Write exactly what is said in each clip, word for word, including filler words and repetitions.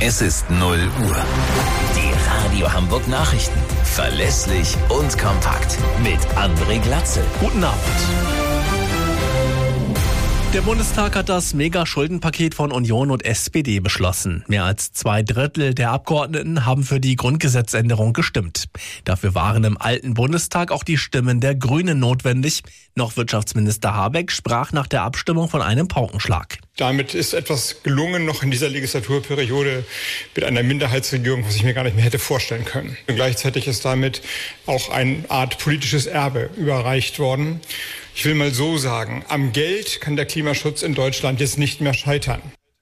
Es ist null Uhr. Die Radio Hamburg Nachrichten. Verlässlich und kompakt. Mit André Glatzel. Guten Abend. Der Bundestag hat das Mega-Schuldenpaket von Union und S P D beschlossen. Mehr als zwei Drittel der Abgeordneten haben für die Grundgesetzänderung gestimmt. Dafür waren im alten Bundestag auch die Stimmen der Grünen notwendig. Noch Wirtschaftsminister Habeck sprach nach der Abstimmung von einem Paukenschlag. Damit ist etwas gelungen, noch in dieser Legislaturperiode mit einer Minderheitsregierung, was ich mir gar nicht mehr hätte vorstellen können. Und gleichzeitig ist damit auch eine Art politisches Erbe überreicht worden. Ich will mal so sagen, am Geld kann der Klimaschutz in Deutschland jetzt nicht mehr scheitern.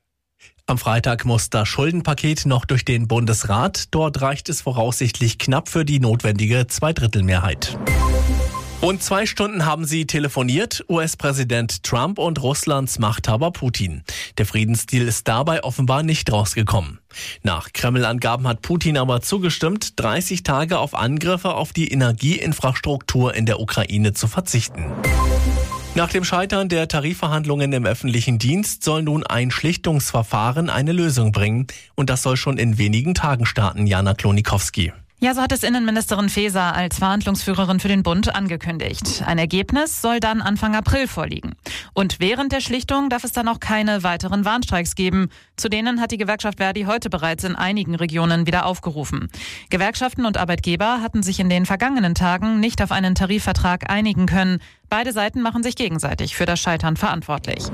Am Freitag muss das Schuldenpaket noch durch den Bundesrat. Dort reicht es voraussichtlich knapp für die notwendige Zweidrittelmehrheit. Rund zwei Stunden haben sie telefoniert, U S-Präsident Trump und Russlands Machthaber Putin. Der Friedensdeal ist dabei offenbar nicht rausgekommen. Nach Kreml-Angaben hat Putin aber zugestimmt, dreißig Tage auf Angriffe auf die Energieinfrastruktur in der Ukraine zu verzichten. Nach dem Scheitern der Tarifverhandlungen im öffentlichen Dienst soll nun ein Schlichtungsverfahren eine Lösung bringen. Und das soll schon in wenigen Tagen starten, Jana Klonikowski. Ja, so hat es Innenministerin Faeser als Verhandlungsführerin für den Bund angekündigt. Ein Ergebnis soll dann Anfang April vorliegen. Und während der Schlichtung darf es dann auch keine weiteren Warnstreiks geben. Zu denen hat die Gewerkschaft Verdi heute bereits in einigen Regionen wieder aufgerufen. Gewerkschaften und Arbeitgeber hatten sich in den vergangenen Tagen nicht auf einen Tarifvertrag einigen können. Beide Seiten machen sich gegenseitig für das Scheitern verantwortlich.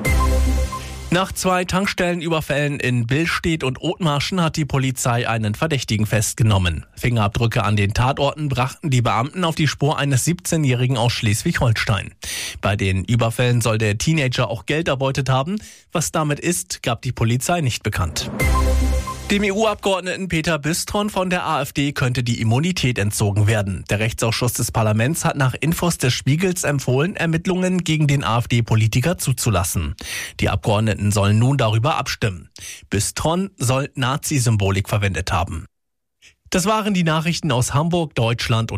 Nach zwei Tankstellenüberfällen in Billstedt und Othmarschen hat die Polizei einen Verdächtigen festgenommen. Fingerabdrücke an den Tatorten brachten die Beamten auf die Spur eines siebzehnjährigen aus Schleswig-Holstein. Bei den Überfällen soll der Teenager auch Geld erbeutet haben. Was damit ist, gab die Polizei nicht bekannt. Dem E U-Abgeordneten Peter Bistron von der AfD könnte die Immunität entzogen werden. Der Rechtsausschuss des Parlaments hat nach Infos des Spiegels empfohlen, Ermittlungen gegen den AfD-Politiker zuzulassen. Die Abgeordneten sollen nun darüber abstimmen. Bistron soll Nazi-Symbolik verwendet haben. Das waren die Nachrichten aus Hamburg, Deutschland und